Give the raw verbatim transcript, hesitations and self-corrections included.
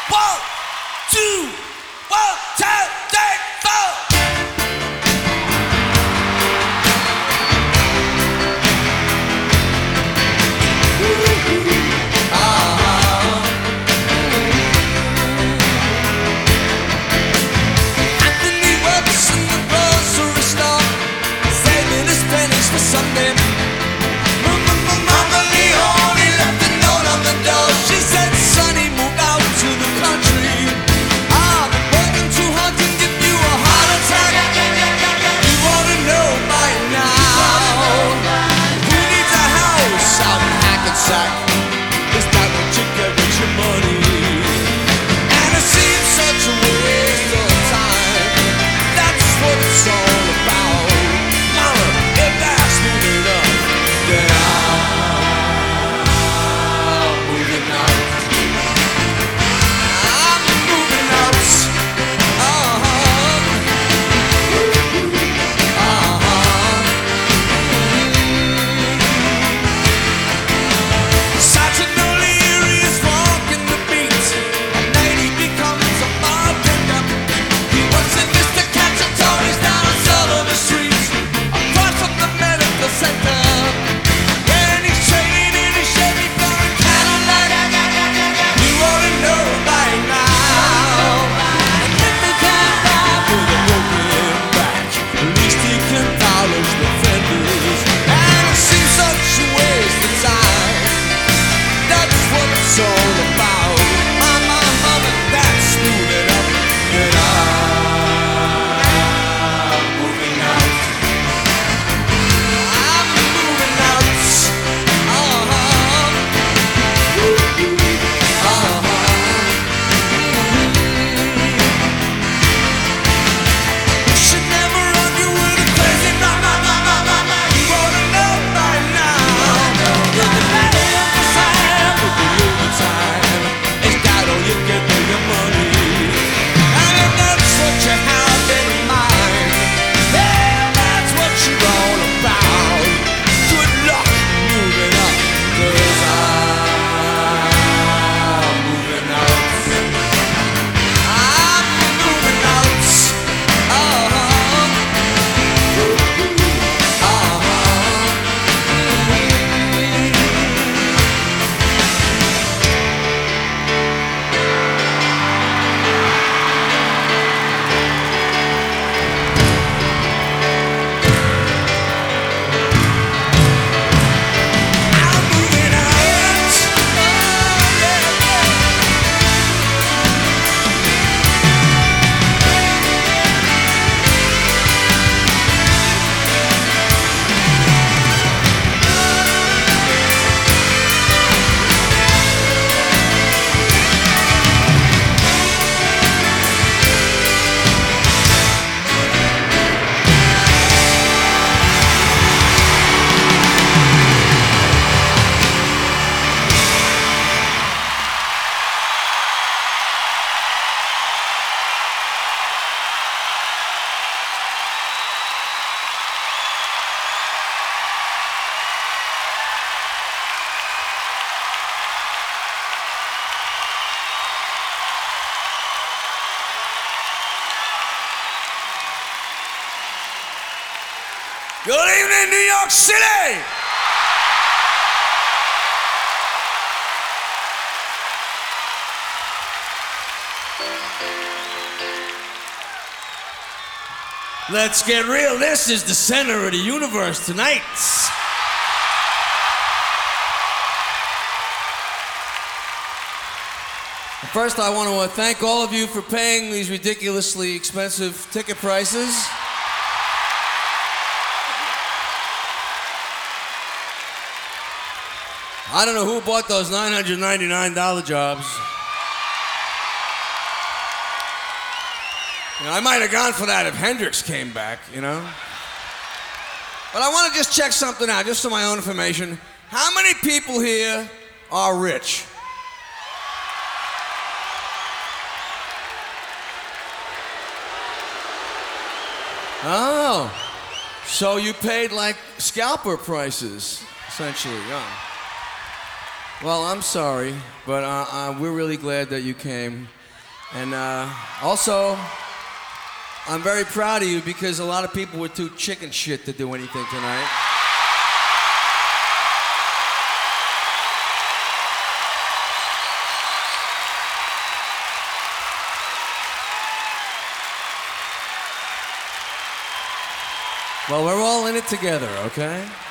One, two, one, two, three, four. Anthony works in the grocery store, saving his pennies for Sunday. Mama Leon, he left a note on the door. She said, "Sonny, move out to the country. I've been working too hard to give you a heart attack. You ought to know by now. Who needs a house out in Hackensack? Is that what you get with your money? And it seems such a waste of time. That's what it's all about. Mama, if that's moving up, then I'm moving out. I'm moving out. Uh-huh. Uh-huh. Sergeant O'Leary is walking the beat. At night he becomes a bartender. He works at Mister Cacciatore's down on Sullivan Street, across from the medical center. When he's trading in his Chevy for a Cadillac, you ought to know by now. And if he can't drive with a broken back, at least he can polish the fenders. And it seems such a waste of time. That's what it's all about. Mama, mama, that's moving up, and I'm moving out. I'm moving out. Uh-huh. Uh-huh. Should never argue with a crazy mama, mama, mama. You ought to know by now. You're the daddy of the Sam with the overtime. Is that all you get for your money? And if that's what you have in mind, yeah, that's what you're all about. Good luck moving up, 'cause I'm moving out. I'm moving out. Uh-huh. I'm moving out. Oh, yeah, yeah. Good evening, New York City! Let's get real. This is the center of the universe tonight. First, I want to thank all of you for paying these ridiculously expensive ticket prices. I don't know who bought those nine hundred ninety-nine dollar jobs. You know, I might have gone for that if Hendrix came back, you know? But I want to just check something out, just for my own information. How many people here are rich? Oh, so you paid like scalper prices, essentially, yeah. Well, I'm sorry, but uh, uh, we're really glad that you came. And uh, also, I'm very proud of you because a lot of people were too chicken shit to do anything tonight. Well, we're all in it together, okay?